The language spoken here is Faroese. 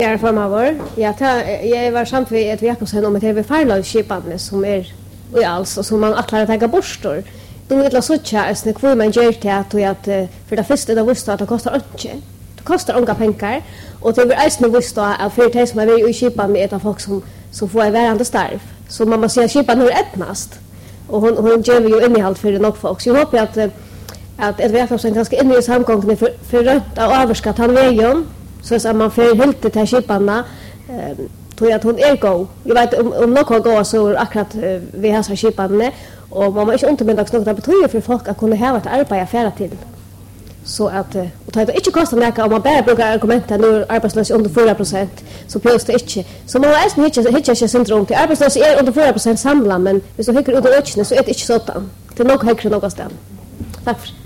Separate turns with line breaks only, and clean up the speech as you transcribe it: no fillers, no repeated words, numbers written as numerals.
Jag är framöver. Jag var samtidigt ett Jakobsen om att det är farlösskipanne som är och alls och som man attlar att ta borstor. Då vill jag så tjärs när kvar man gör det att för det första det visste att det kostar inte. Det kostar onka pengar och det är alltså visst att för det som är i skipan med ett folk som får en värande starv. Så man måste säga skipan nu öppnast. Och hon ger ju innehåll för nog folk. Så jag hoppas att ett Jakobsen ganska in i samgången för rött och överskatt han vägen så att man får helt till skipanna tror jag att hon är god. Jag vet om något går så akkurat vi har så skipanne och man måste inte mynda något betyder för folk att kunna ha ett arbete affära till. Så att och det inte kostar mycket om man bara brukar argumenten nu arbetslös under 4% så behövs det inte. Så man har inte syndrom till arbetslös är under 4% samla men hvis du hickar ut och ökne så är det inte sådant. Det är nog högre någonstans. Tack för